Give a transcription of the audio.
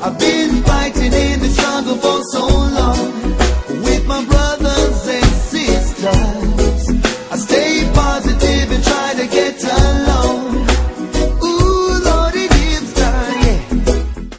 I've been fighting in the struggle for so long with my brothers and sisters. I stay positive.